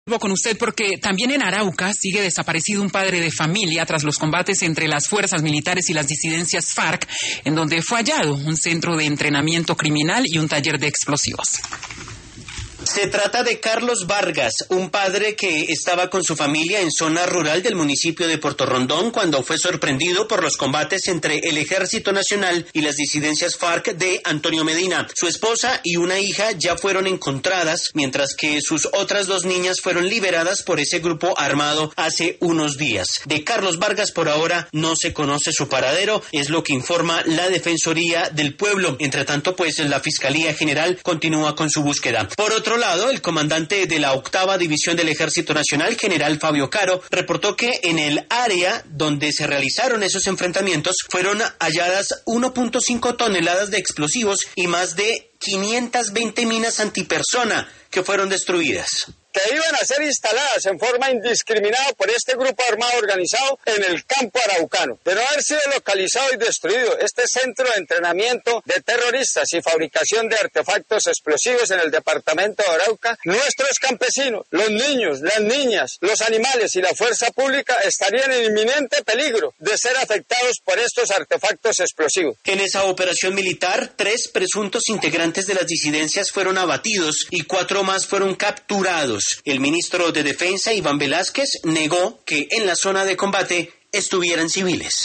Con usted porque también en Arauca sigue desaparecido un padre de familia tras los combates entre las fuerzas militares y las disidencias FARC, en donde fue hallado un centro de entrenamiento criminal y un taller de explosivos. Se trata de Carlos Vargas, un padre que estaba con su familia en zona rural del municipio de Puerto Rondón cuando fue sorprendido por los combates entre el Ejército Nacional y las disidencias FARC de Antonio Medina. Su esposa y una hija ya fueron encontradas, mientras que sus otras dos niñas fueron liberadas por ese grupo armado hace unos días. De Carlos Vargas por ahora no se conoce su paradero, es lo que informa la Defensoría del Pueblo. Entre tanto, pues la Fiscalía General continúa con su búsqueda. Por otro lado, el comandante de la 8ª División del Ejército Nacional, general Fabio Caro, reportó que en el área donde se realizaron esos enfrentamientos fueron halladas 1.5 toneladas de explosivos y más de 520 minas antipersona que fueron destruidas. Que iban a ser instaladas en forma indiscriminada por este grupo armado organizado en el campo araucano. De no haber sido localizado y destruido este centro de entrenamiento de terroristas y fabricación de artefactos explosivos en el departamento de Arauca, nuestros campesinos, los niños, las niñas, los animales y la fuerza pública estarían en inminente peligro de ser afectados por estos artefactos explosivos. En esa operación militar, 3 presuntos integrantes de las disidencias fueron abatidos y 4 más fueron capturados. El ministro de Defensa, Iván Velázquez, negó que en la zona de combate estuvieran civiles.